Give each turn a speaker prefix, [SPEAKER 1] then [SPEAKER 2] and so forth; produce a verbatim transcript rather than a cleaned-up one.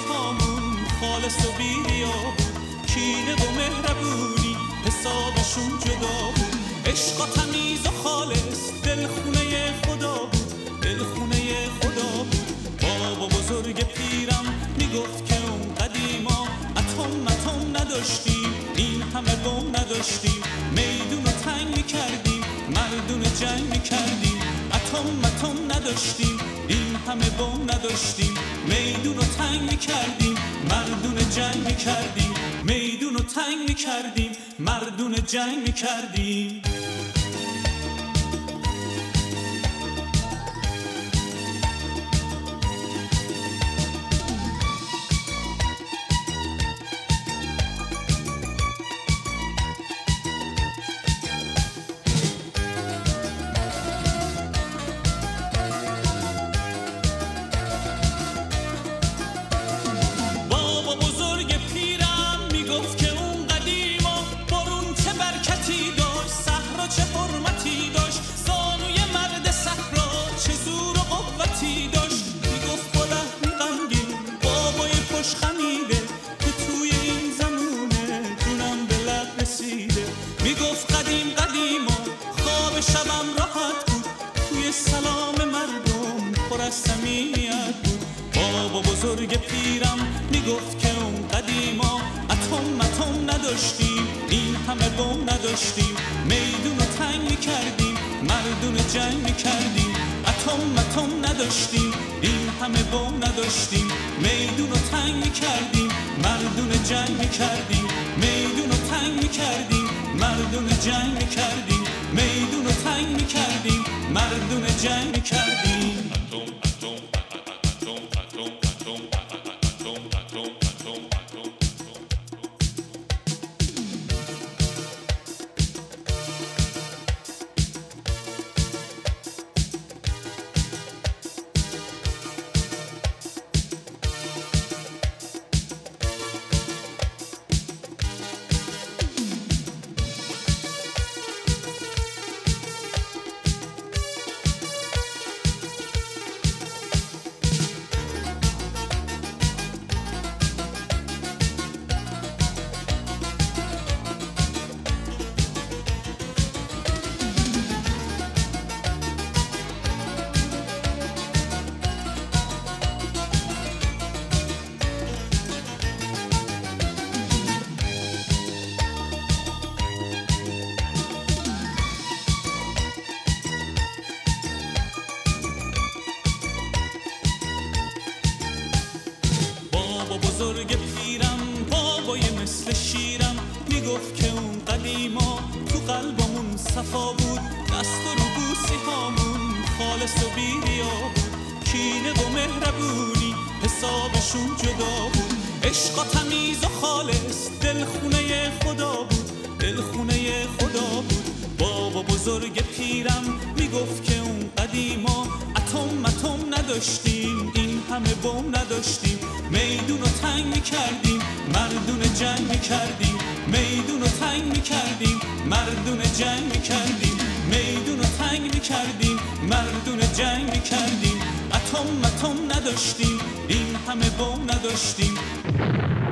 [SPEAKER 1] هامون خالص و بیریا بود، کینه و مهربونی حسابشون جدا بود. عشق و تمیز و خالص دلخونه خدا بود، دلخونه خدا بود. بابا بزرگ پیرم میگفت که اون قدیما اتم اتم نداشتیم، این همه بم نداشتیم، میدون رو تنگ میکردیم، مردون جنگ میکردیم. اتم اتم نداشتیم، این همه بم نداشتیم، میدون رو تنگ میکردیم، مردون جنگ میکردیم، میدون رو تنگ میکردیم، مردون جنگ میکردیم. چه حرمتی داشت زانوی مرد صحرا، چه زور و قوتی داشت. میگفت با لحنی غمگین بابای پشت خمیده که توی این زمونه جونم به لب رسیده. میگفت قدیم قدیما خواب شبم راحت بود، توی سلام مردم پر از صمیمیت بود. بابا بزرگ پیرم میگفت که اون قدیما اتم اتم نداشتیم، این همه بم نداشتیم، میدون رو تنگ میکردیم، مردون جنگ میکردیم. اتم اتم نداشتیم، این همه بم نداشتیم، میدون رو تنگ میکردیم، مردون جنگ میکردیم، میدون رو تنگ میکردیم، مردون جنگ میکردیم، میدون رو تنگ میکردیم، مردون جنگ میکردیم. بزرگ پیرم بابای مثل شیرم میگفت که اون قدیما تو قلبمون صفا بود، دست و روبوسی هامون خالص و بیریا بود، کینه و مهربونی حسابشون جدا بود. عشق و تمیز و خالص دلخونه خدا بود، دلخونه خدا بود. بابا بزرگ پیرم میگفت که اون قدیما اتم اتم نداشتیم، این همه بم نداشتیم، میدون رو تنگ میکردیم، مردون جنگ میکردیم، میدون رو تنگ میکردیم، مردون جنگ میکردیم، میدون رو تنگ میکردیم، مردون جنگ میکردیم. اتم اتم نداشتیم، این همه بم نداشتیم.